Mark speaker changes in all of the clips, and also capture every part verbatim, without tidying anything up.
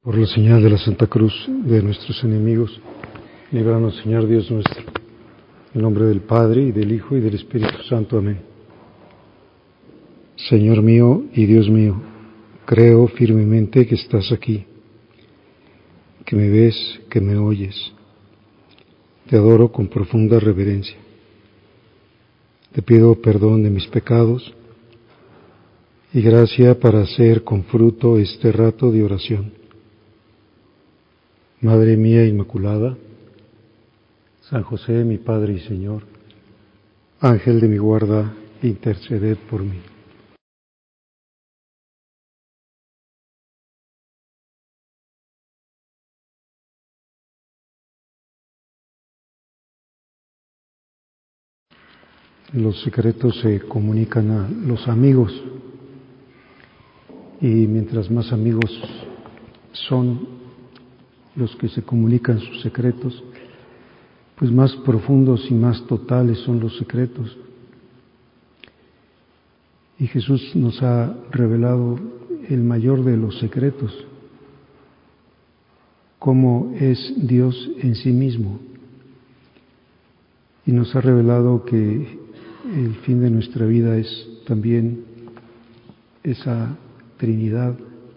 Speaker 1: Por la señal de la Santa Cruz de nuestros enemigos, líbranos, Señor Dios nuestro. En el nombre del Padre, y del Hijo, y del Espíritu Santo. Amén. Señor mío y Dios mío, creo firmemente que estás aquí, que me ves, que me oyes. Te adoro con profunda reverencia. Te pido perdón de mis pecados y gracia para hacer con fruto este rato de oración. Madre mía Inmaculada, San José, mi Padre y Señor, Ángel de mi guarda, interceded por mí. Los secretos se comunican a los amigos, y mientras más amigos son los que se comunican sus secretos, pues más profundos y más totales son los secretos. Y Jesús nos ha revelado el mayor de los secretos, cómo es Dios en sí mismo. Y nos ha revelado que el fin de nuestra vida es también esa Trinidad,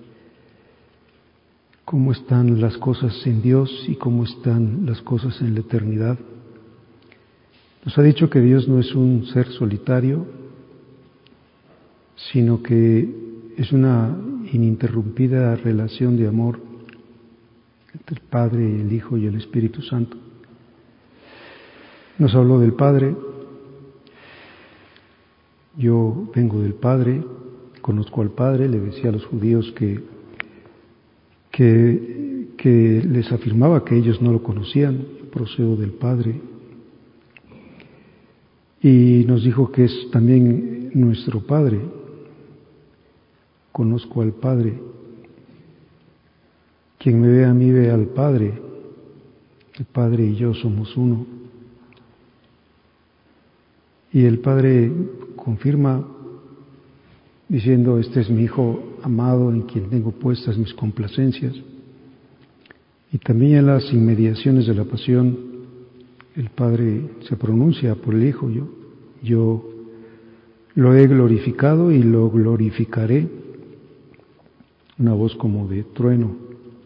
Speaker 1: cómo están las cosas en Dios y cómo están las cosas en la eternidad. Nos ha dicho que Dios no es un ser solitario, sino que es una ininterrumpida relación de amor entre el Padre, el Hijo y el Espíritu Santo. Nos habló del Padre. Yo vengo del Padre, conozco al Padre. Le decía a los judíos que, que, que les afirmaba que ellos no lo conocían. Yo procedo del Padre. Y nos dijo que es también nuestro Padre. Conozco al Padre. Quien me ve a mí ve al Padre. El Padre y yo somos uno. Y el Padre confirma diciendo: este es mi Hijo amado en quien tengo puestas mis complacencias. Y también en las inmediaciones de la pasión, el Padre se pronuncia por el Hijo: yo, yo lo he glorificado y lo glorificaré. Una voz como de trueno.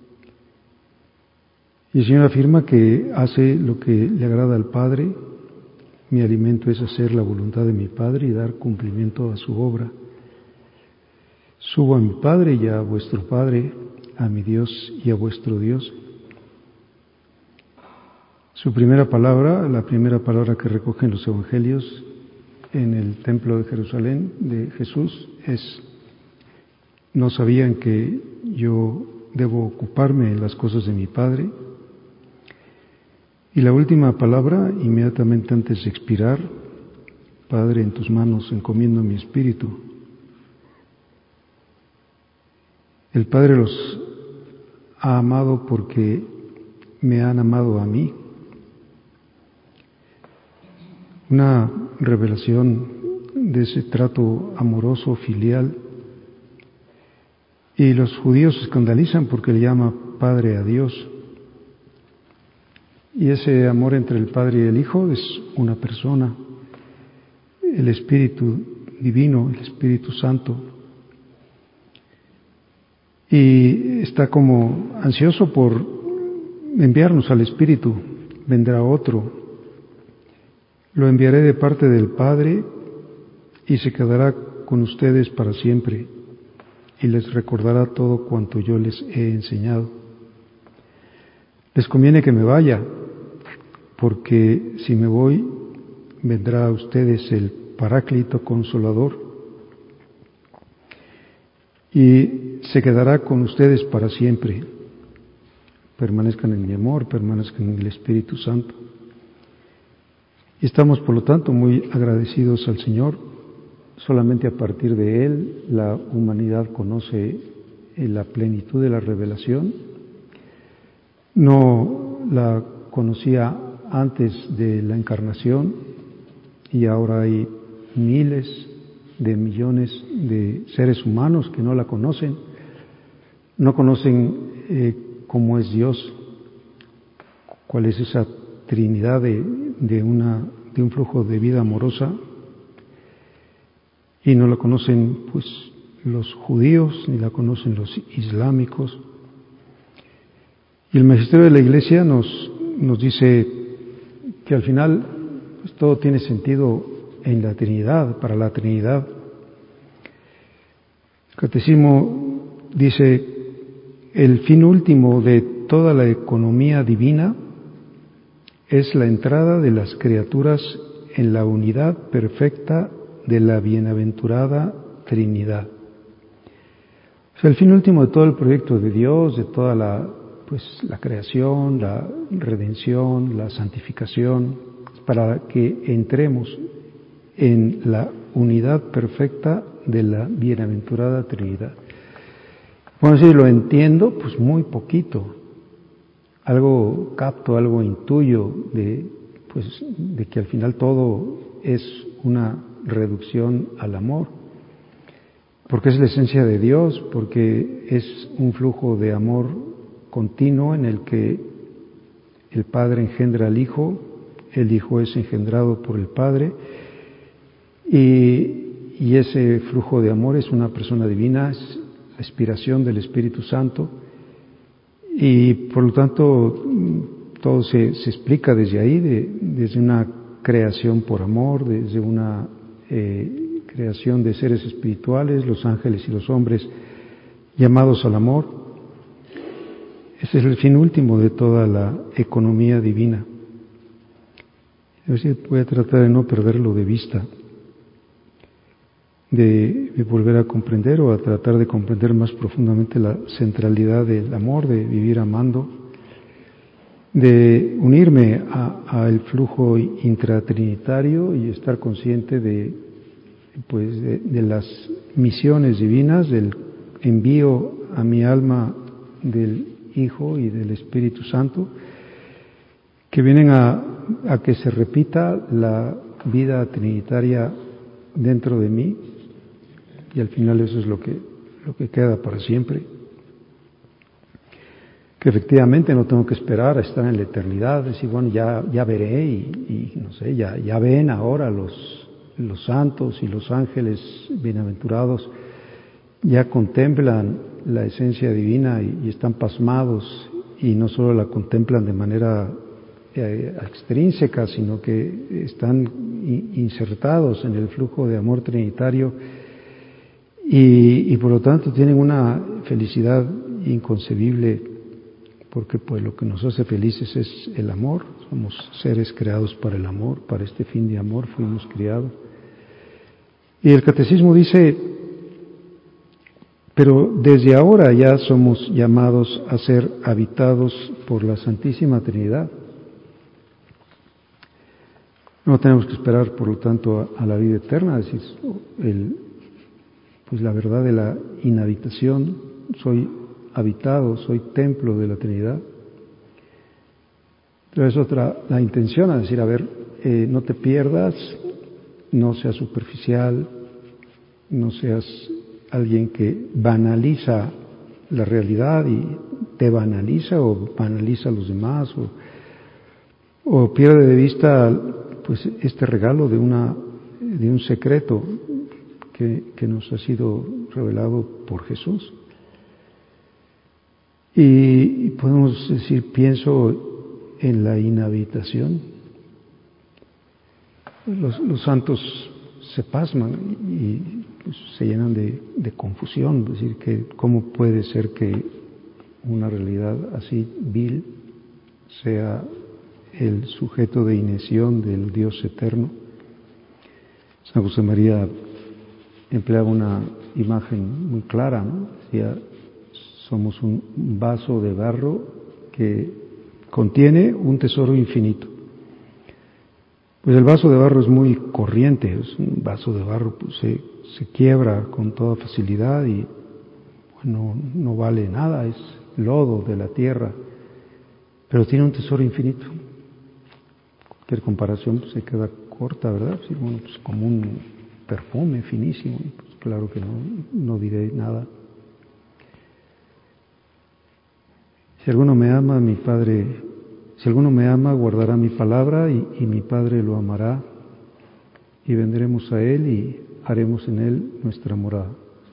Speaker 1: Y el Señor afirma que hace lo que le agrada al Padre. Mi alimento es hacer la voluntad de mi Padre y dar cumplimiento a su obra. Subo a mi Padre y a vuestro Padre, a mi Dios y a vuestro Dios. Su primera palabra, la primera palabra que recogen los evangelios en el templo de Jerusalén de Jesús es: no sabían que yo debo ocuparme en las cosas de mi Padre. Y la última palabra, inmediatamente antes de expirar: Padre, en tus manos encomiendo mi espíritu. El Padre los ha amado porque me han amado a mí. Una revelación de ese trato amoroso, filial. Y los judíos se escandalizan porque le llama Padre a Dios. Y ese amor entre el Padre y el Hijo es una persona, el Espíritu Divino, el Espíritu Santo. Y está como ansioso por enviarnos al Espíritu. Vendrá otro. Lo enviaré de parte del Padre y se quedará con ustedes para siempre y les recordará todo cuanto yo les he enseñado. Les conviene que me vaya, porque si me voy, vendrá a ustedes el Paráclito Consolador y se quedará con ustedes para siempre. Permanezcan en mi amor, permanezcan en el Espíritu Santo. Y estamos, por lo tanto, muy agradecidos al Señor. Solamente a partir de Él la humanidad conoce la plenitud de la revelación. No la conocía antes de la encarnación y ahora hay miles de millones de seres humanos que no la conocen. no conocen eh, cómo es Dios, cuál es esa Trinidad de, de, una, de un flujo de vida amorosa, y no la conocen pues los judíos, ni la conocen los islámicos. Y el magisterio de la Iglesia nos, nos dice que al final pues, todo tiene sentido en la Trinidad, para la Trinidad. El Catecismo dice: el fin último de toda la economía divina es la entrada de las criaturas en la unidad perfecta de la bienaventurada Trinidad. O sea, el fin último de todo el proyecto de Dios, de toda la, pues, la creación, la redención, la santificación, para que entremos en la unidad perfecta de la bienaventurada Trinidad. Bueno, si lo entiendo, pues muy poquito. Algo capto, algo intuyo de, pues, de que al final todo es una reducción al amor, porque es la esencia de Dios, porque es un flujo de amor continuo en el que el Padre engendra al Hijo, el Hijo es engendrado por el Padre, y, y ese flujo de amor es una persona divina, es la aspiración del Espíritu Santo, y por lo tanto todo se, se explica desde ahí, de, desde una creación por amor, desde una eh, creación de seres espirituales, los ángeles y los hombres llamados al amor. Ese es el fin último de toda la economía divina. Es decir, voy a tratar de no perderlo de vista, de, de volver a comprender o a tratar de comprender más profundamente la centralidad del amor, de vivir amando, de unirme al flujo intratrinitario y estar consciente de, pues, de, de las misiones divinas, del envío a mi alma del Hijo y del Espíritu Santo, que vienen a, a que se repita la vida trinitaria dentro de mí, y al final eso es lo que, lo que queda para siempre. Que efectivamente no tengo que esperar a estar en la eternidad, decir, bueno, ya, ya veré y, y no sé, ya, ya ven ahora los, los santos y los ángeles bienaventurados, ya contemplan la esencia divina y, y están pasmados, y no solo la contemplan de manera eh, extrínseca, sino que están insertados en el flujo de amor trinitario, y, y por lo tanto tienen una felicidad inconcebible, porque pues lo que nos hace felices es el amor. Somos seres creados para el amor, para este fin de amor fuimos criados. Y el Catecismo dice: pero desde ahora ya somos llamados a ser habitados por la Santísima Trinidad. No tenemos que esperar, por lo tanto, a, a la vida eterna, es decir, el, pues la verdad de la inhabitación. Soy habitado, soy templo de la Trinidad. Entonces otra, la intención, es decir, a ver, eh, no te pierdas, no seas superficial, no seas alguien que banaliza la realidad y te banaliza o banaliza a los demás, o, o pierde de vista pues este regalo de una de un secreto que, que nos ha sido revelado por Jesús. Y, y podemos decir, pienso en la inhabitación. Los, los santos se pasman y pues, se llenan de, de confusión, es decir, que cómo puede ser que una realidad así vil sea el sujeto de iniciación del Dios eterno. San José María empleaba una imagen muy clara, ¿no? Decía: somos un vaso de barro que contiene un tesoro infinito. Pues el vaso de barro es muy corriente, es un vaso de barro, pues se, se quiebra con toda facilidad y bueno, no vale nada, es lodo de la tierra, pero tiene un tesoro infinito. Cualquier comparación pues, se queda corta, ¿verdad? Sí, bueno, pues como un perfume finísimo, pues claro que no, no diré nada. Si alguno me ama, mi Padre, si alguno me ama, guardará mi palabra y, y mi Padre lo amará y vendremos a Él y haremos en Él nuestra morada.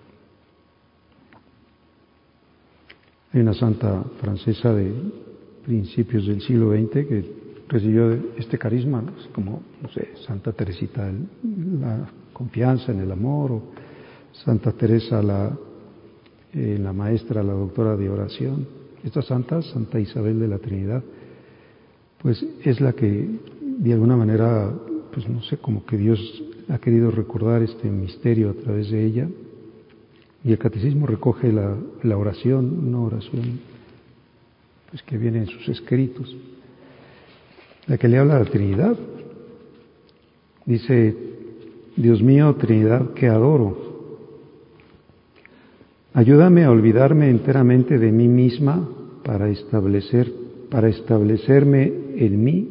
Speaker 1: Hay una santa francesa de principios del siglo veinte que recibió este carisma, ¿no? Como, no sé, Santa Teresita, la confianza en el amor, o Santa Teresa, la, eh, la maestra, la doctora de oración. Esta santa, Santa Isabel de la Trinidad, pues es la que de alguna manera, pues no sé, como que Dios ha querido recordar este misterio a través de ella. Y el catecismo recoge la, la oración, una oración pues que viene en sus escritos, la que le habla a la Trinidad. Dice: Dios mío, Trinidad que adoro, ayúdame a olvidarme enteramente de mí misma para establecer, para establecerme en mí,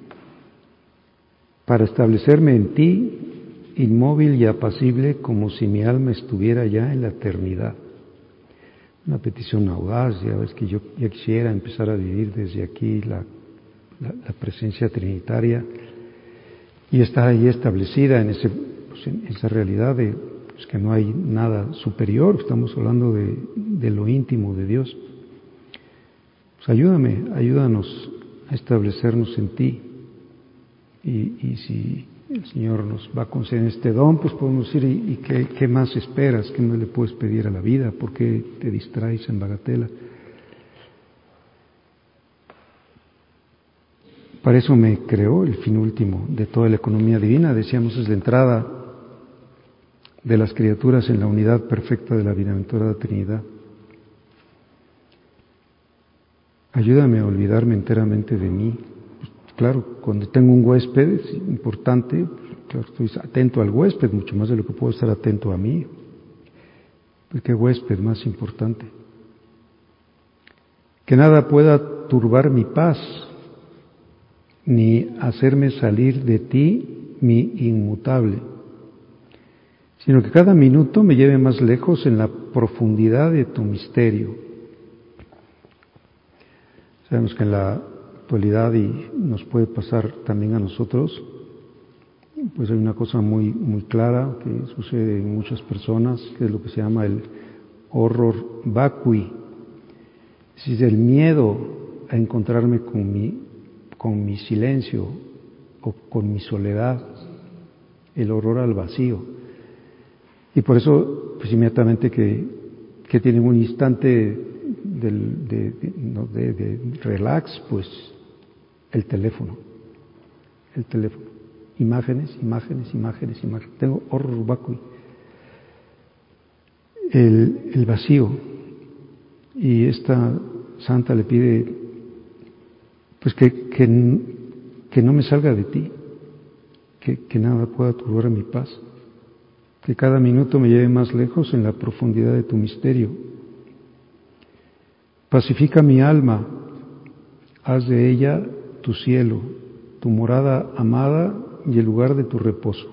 Speaker 1: para establecerme en ti, inmóvil y apacible, como si mi alma estuviera ya en la eternidad. Una petición audaz, ya ves que yo ya quisiera empezar a vivir desde aquí la, la, la presencia trinitaria y estar ahí establecida en, ese, pues en esa realidad de pues que no hay nada superior, estamos hablando de, de lo íntimo de Dios. Pues ayúdame, ayúdanos a establecernos en ti. Y, y si el Señor nos va a conceder este don, pues podemos decir: ¿y, y qué, qué más esperas? ¿Qué más le puedes pedir a la vida? ¿Por qué te distraes en bagatela? Para eso me creó el fin último de toda la economía divina. Decíamos, es la entrada de las criaturas en la unidad perfecta de la bienaventurada Trinidad. Ayúdame a olvidarme enteramente de mí. Claro, cuando tengo un huésped es importante, claro, estoy atento al huésped mucho más de lo que puedo estar atento a mí. Porque huésped más importante. Que nada pueda turbar mi paz, ni hacerme salir de ti mi inmutable, sino que cada minuto me lleve más lejos en la profundidad de tu misterio. Sabemos que en la actualidad, y nos puede pasar también a nosotros, pues hay una cosa muy, muy clara que sucede en muchas personas, que es lo que se llama el horror vacui, es decir, el miedo a encontrarme con mi, con mi silencio o con mi soledad, el horror al vacío. Y por eso, pues inmediatamente que, que tienen un instante del, de, de, no, de, de relax, pues el teléfono, el teléfono, imágenes, imágenes, imágenes, imágenes. Tengo horror vacui, el, el vacío. Y esta santa le pide, pues que, que, que no me salga de ti, que, que nada pueda turbar mi paz, que cada minuto me lleve más lejos en la profundidad de tu misterio. Pacifica mi alma, haz de ella tu cielo, tu morada amada y el lugar de tu reposo.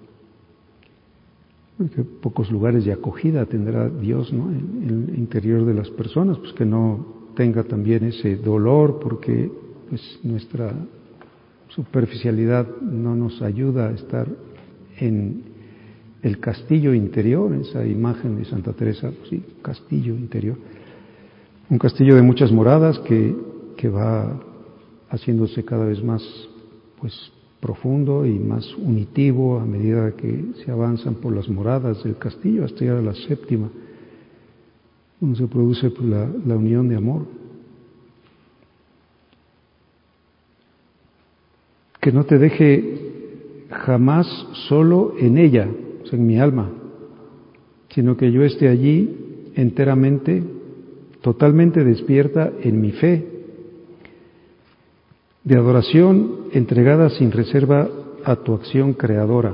Speaker 1: Porque pocos lugares de acogida tendrá Dios, ¿no?, en, en el interior de las personas, pues que no tenga también ese dolor, porque pues nuestra superficialidad no nos ayuda a estar en el castillo interior, esa imagen de Santa Teresa, pues sí, castillo interior, un castillo de muchas moradas que, que va haciéndose cada vez más pues profundo y más unitivo a medida que se avanzan por las moradas del castillo hasta llegar a la séptima, donde se produce pues, la, la unión de amor. Que no te deje jamás solo en ella, o sea, en mi alma, sino que yo esté allí enteramente, totalmente despierta en mi fe, de adoración entregada sin reserva a tu acción creadora.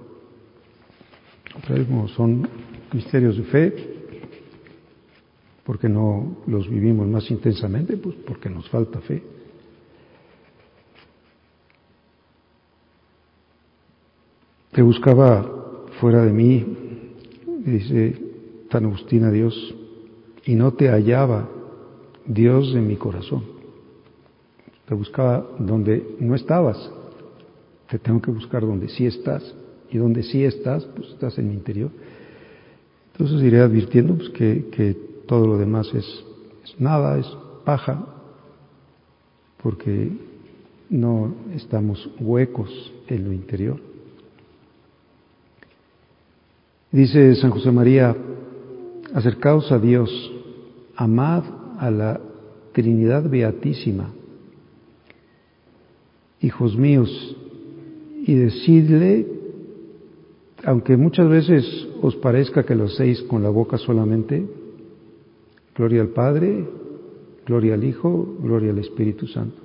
Speaker 1: Otra vez, como son misterios de fe, porque no los vivimos más intensamente, pues porque nos falta fe. Te buscaba fuera de mí, dice San Agustín a Dios, y no te hallaba. Dios de mi corazón. Te buscaba donde no estabas, te tengo que buscar donde sí estás, y donde sí estás, pues estás en mi interior. Entonces iré advirtiendo pues, que, que todo lo demás es, es nada, es paja, porque no estamos huecos en lo interior. Dice San José María, acercaos a Dios, amad a la Trinidad Beatísima, hijos míos, y decidle, aunque muchas veces os parezca que lo hacéis con la boca solamente, gloria al Padre, gloria al Hijo, gloria al Espíritu Santo.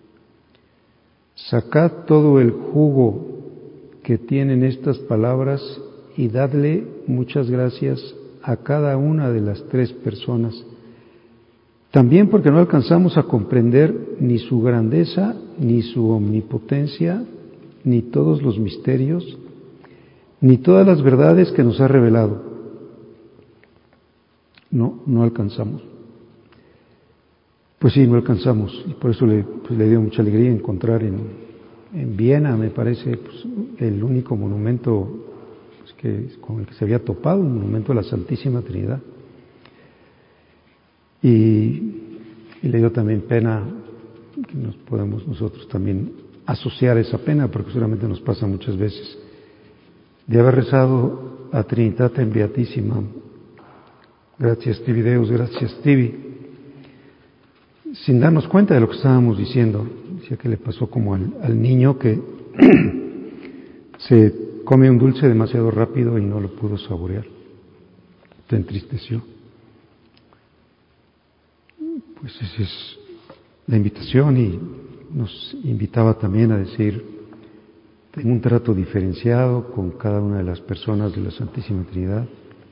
Speaker 1: Sacad todo el jugo que tienen estas palabras y dadle muchas gracias a cada una de las tres personas. También porque no alcanzamos a comprender ni su grandeza, ni su omnipotencia, ni todos los misterios, ni todas las verdades que nos ha revelado. No, no alcanzamos. Pues sí, no alcanzamos, y por eso le, pues le dio mucha alegría encontrar en, en Viena, me parece, pues, el único monumento pues, que, con el que se había topado, un monumento a la Santísima Trinidad. Y, y le dio también pena que nos podamos nosotros también asociar esa pena, porque seguramente nos pasa muchas veces, de haber rezado a Trinitatem Beatísima. Gracias tibi Deus, gracias tibi, sin darnos cuenta de lo que estábamos diciendo. Decía que le pasó como al, al niño que se come un dulce demasiado rápido y no lo pudo saborear, se entristeció. Pues esa es la invitación, y nos invitaba también a decir, ten un trato diferenciado con cada una de las personas de la Santísima Trinidad.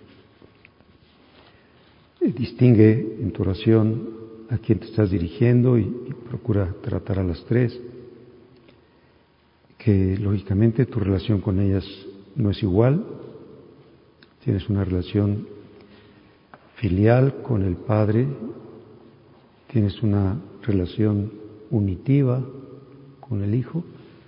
Speaker 1: Distingue en tu oración a quién te estás dirigiendo y, y procura tratar a las tres, que lógicamente tu relación con ellas no es igual. Tienes una relación filial con el Padre, tienes una relación unitiva con el Hijo,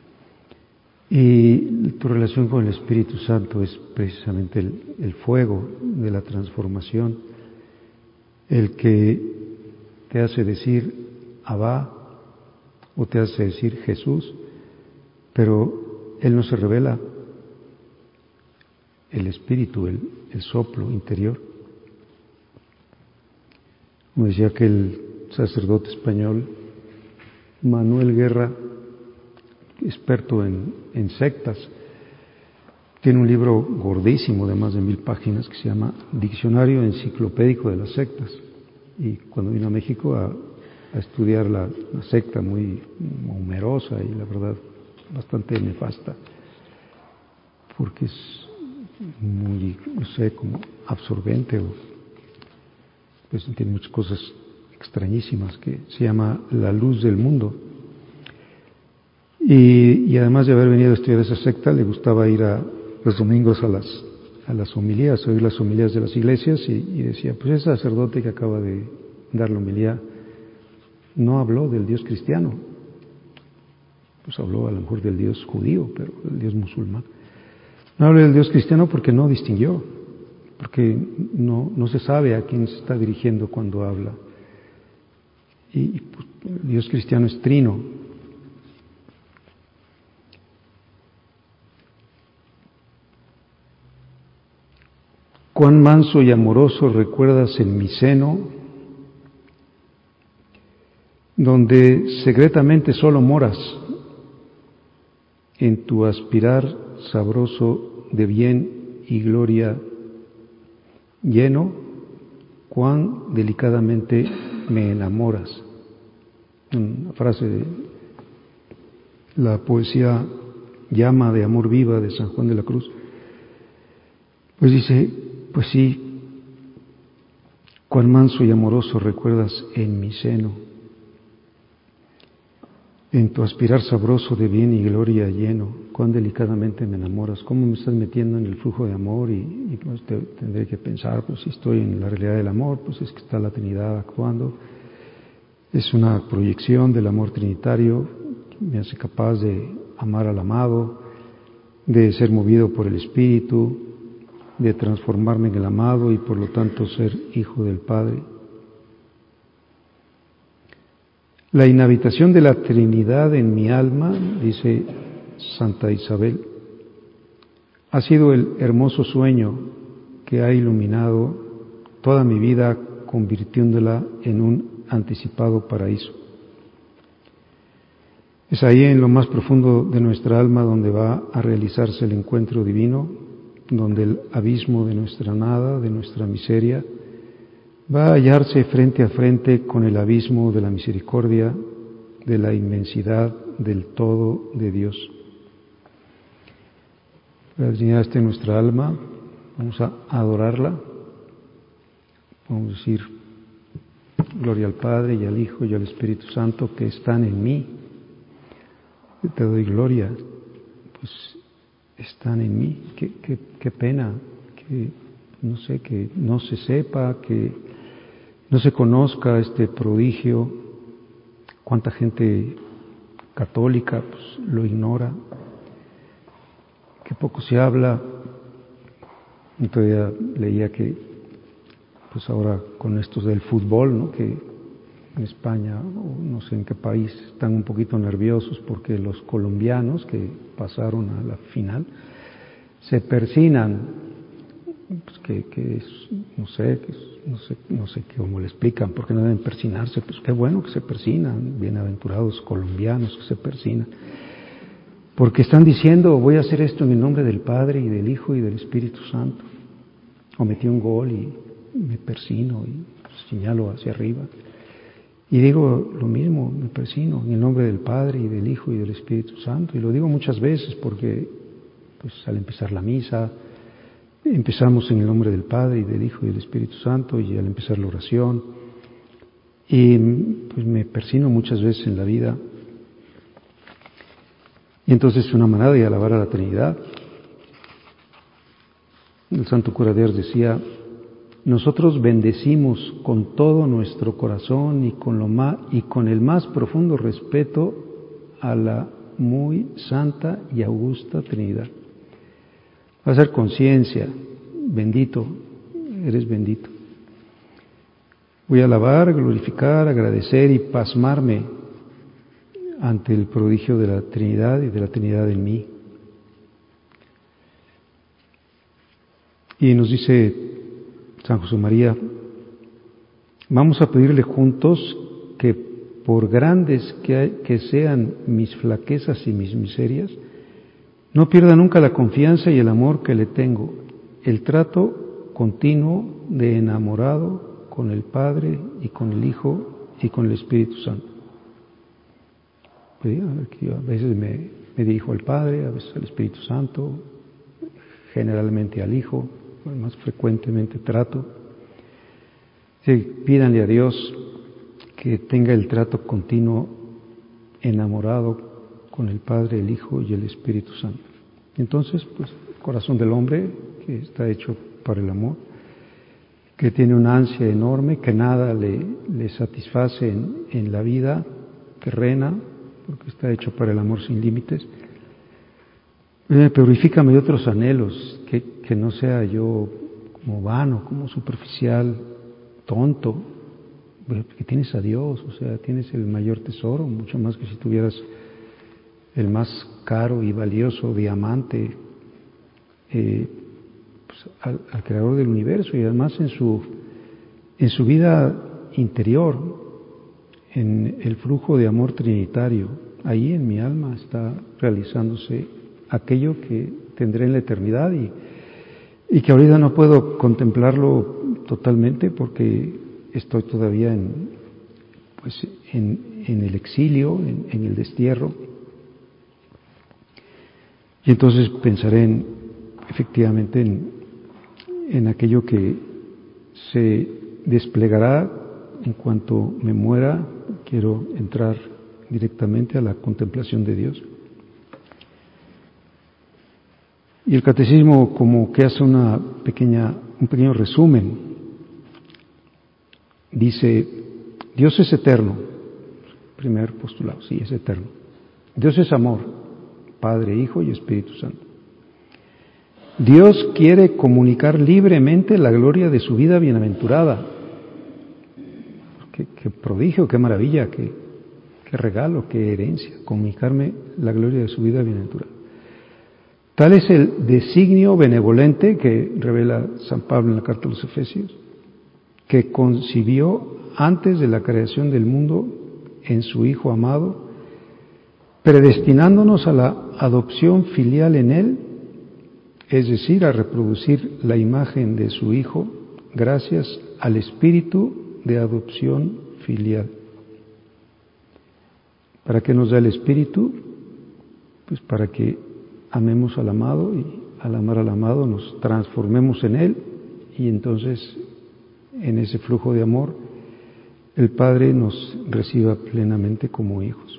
Speaker 1: y tu relación con el Espíritu Santo es precisamente el, el fuego de la transformación, el que te hace decir Abba o te hace decir Jesús, pero Él no se revela, el Espíritu, el, el soplo interior. Como decía aquel sacerdote español, Manuel Guerra, experto en, en sectas, tiene un libro gordísimo de más de mil páginas que se llama Diccionario Enciclopédico de las Sectas. Y cuando vino a México a, a estudiar la, la secta, muy numerosa y la verdad bastante nefasta, porque es muy, no sé, como absorbente, o pues tiene muchas cosas extrañísimas, que se llama La Luz del Mundo. Y, y además de haber venido a estudiar esa secta, le gustaba ir a los domingos a las a las homilías, oír las homilías de las iglesias, y, y decía, pues ese sacerdote que acaba de dar la homilía no habló del Dios cristiano, pues habló a lo mejor del Dios judío, pero del Dios musulmán. No habló del Dios cristiano porque no distinguió, porque no, no se sabe a quién se está dirigiendo cuando habla. Y, y pues, el Dios cristiano es trino. Cuán manso y amoroso recuerdas en mi seno, donde secretamente solo moras, en tu aspirar sabroso de bien y gloria lleno, cuán delicadamente me enamoras. Una frase de la poesía Llama de amor viva de San Juan de la Cruz. Pues dice, pues sí, cuán manso y amoroso recuerdas en mi seno, en tu aspirar sabroso de bien y gloria lleno, cuán delicadamente me enamoras, cómo me estás metiendo en el flujo de amor, y, y pues te, tendré que pensar, pues si estoy en la realidad del amor, pues es que está la Trinidad actuando, Es una proyección del amor trinitario que me hace capaz de amar al amado, de ser movido por el Espíritu, de transformarme en el amado y por lo tanto ser hijo del Padre. La inhabitación de la Trinidad en mi alma, dice Santa Isabel, ha sido el hermoso sueño que ha iluminado toda mi vida, convirtiéndola en un anticipado paraíso. Es ahí en lo más profundo de nuestra alma donde va a realizarse el encuentro divino, donde el abismo de nuestra nada, de nuestra miseria, va a hallarse frente a frente con el abismo de la misericordia, de la inmensidad del todo de Dios. La Trinidad está en nuestra alma, vamos a adorarla, vamos a decir gloria al Padre y al Hijo y al Espíritu Santo que están en mí. Te doy gloria, pues están en mí. Qué, qué, qué pena que no sé, que no se sepa, que no se conozca este prodigio. Cuánta gente católica pues lo ignora, que poco se habla. Todavía leía que pues ahora con estos del fútbol, ¿no?, que en España o no sé en qué país están un poquito nerviosos porque los colombianos que pasaron a la final se persinan, pues que, que es, no sé, que es, no sé, no sé cómo le explican, por qué no deben persinarse. Pues qué bueno que se persinan, bienaventurados colombianos que se persinan, porque están diciendo voy a hacer esto en el nombre del Padre y del Hijo y del Espíritu Santo. O metí un gol y me persino y señalo hacia arriba. Y digo lo mismo, me persino en el nombre del Padre y del Hijo y del Espíritu Santo. Y lo digo muchas veces porque pues al empezar la misa empezamos en el nombre del Padre y del Hijo y del Espíritu Santo, y al empezar la oración. Y pues me persino muchas veces en la vida. Y entonces es una manera de alabar a la Trinidad. El santo cura de Ars decía: nosotros bendecimos con todo nuestro corazón y con, lo más, y con el más profundo respeto a la muy santa y augusta Trinidad. Va a ser conciencia, bendito, eres bendito. Voy a alabar, glorificar, agradecer y pasmarme ante el prodigio de la Trinidad y de la Trinidad en mí. Y nos dice San José María, vamos a pedirle juntos que por grandes que, que sean mis flaquezas y mis miserias, no pierda nunca la confianza y el amor que le tengo, el trato continuo de enamorado con el Padre y con el Hijo y con el Espíritu Santo. A veces me, me dirijo al Padre, a veces al Espíritu Santo, generalmente al Hijo, más frecuentemente trato. Sí, pídanle a Dios que tenga el trato continuo, enamorado con el Padre, el Hijo y el Espíritu Santo. Entonces, pues, el corazón del hombre, que está hecho para el amor, que tiene una ansia enorme, que nada le, le satisface en, en la vida terrena, porque está hecho para el amor sin límites. Eh, purifícame de otros anhelos, que, que no sea yo como vano, como superficial, tonto, que tienes a Dios, o sea, tienes el mayor tesoro, mucho más que si tuvieras el más caro y valioso diamante, eh, pues, al, al Creador del universo, y además en su, en su vida interior, en el flujo de amor trinitario, ahí en mi alma está realizándose aquello que tendré en la eternidad y, y que ahorita no puedo contemplarlo totalmente porque estoy todavía en, pues, en, en el exilio, en, en el destierro. Y entonces pensaré en, efectivamente en, en aquello que se desplegará en cuanto me muera. Quiero entrar directamente a la contemplación de Dios. Y el catecismo como que hace una pequeña, un pequeño resumen. Dice, Dios es eterno, Primer postulado, sí, es eterno. Dios es amor, Padre, Hijo y Espíritu Santo. Dios quiere comunicar libremente la gloria de su vida bienaventurada. Qué, qué prodigio, qué maravilla, qué, qué regalo, qué herencia, comunicarme la gloria de su vida bienaventurada. Tal es el designio benevolente que revela San Pablo en la carta a los Efesios, que concibió antes de la creación del mundo en su Hijo amado, predestinándonos a la adopción filial en Él, es decir, a reproducir la imagen de su Hijo gracias al Espíritu de adopción filial. ¿Para qué nos da el Espíritu? Pues para que amemos al amado y al amar al amado nos transformemos en Él y entonces en ese flujo de amor el Padre nos reciba plenamente como hijos.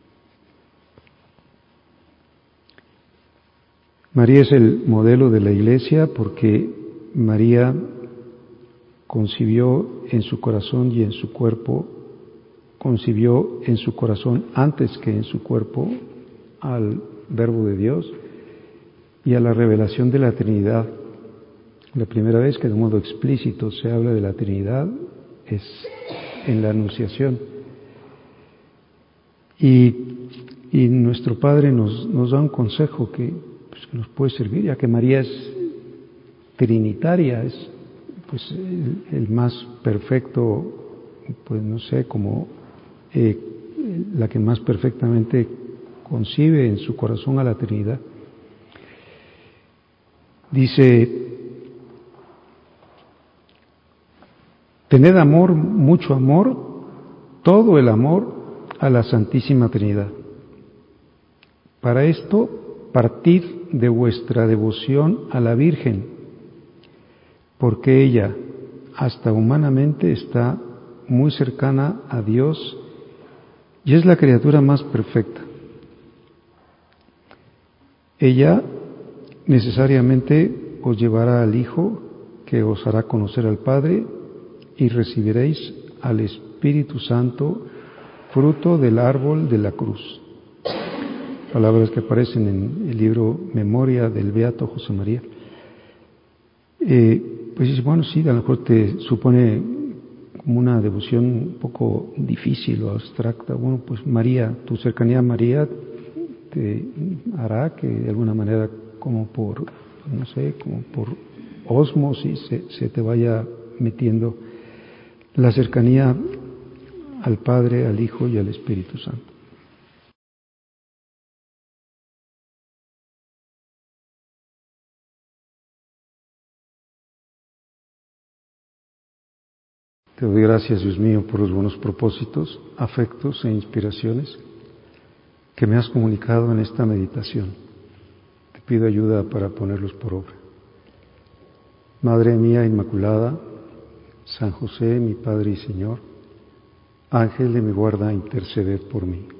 Speaker 1: María es el modelo de la Iglesia porque María concibió en su corazón y en su cuerpo, concibió en su corazón antes que en su cuerpo al Verbo de Dios y a la revelación de la Trinidad. La primera vez que de modo explícito se habla de la Trinidad es en la Anunciación. Y, y nuestro Padre nos, nos da un consejo que, pues, que nos puede servir, ya que María es trinitaria, es pues el, el más perfecto, pues no sé, como eh, la que más perfectamente concibe en su corazón a la Trinidad. Dice: tened amor, mucho amor, todo el amor a la Santísima Trinidad. Para esto, partid de vuestra devoción a la Virgen, porque ella, hasta humanamente, está muy cercana a Dios y es la criatura más perfecta. Ella necesariamente os llevará al Hijo, que os hará conocer al Padre, y recibiréis al Espíritu Santo, fruto del árbol de la cruz. Palabras que aparecen en el libro Memoria del Beato José María. Eh, pues dice, bueno, sí, a lo mejor te supone como una devoción un poco difícil o abstracta. Bueno, pues María, tu cercanía a María te hará que de alguna manera, como por, no sé, como por ósmosis se, se te vaya metiendo la cercanía al Padre, al Hijo y al Espíritu Santo. Te doy gracias, Dios mío, por los buenos propósitos, afectos e inspiraciones que me has comunicado en esta meditación. Te pido ayuda para ponerlos por obra. Madre mía Inmaculada, San José, mi Padre y Señor, Ángel de mi guarda, interceded por mí.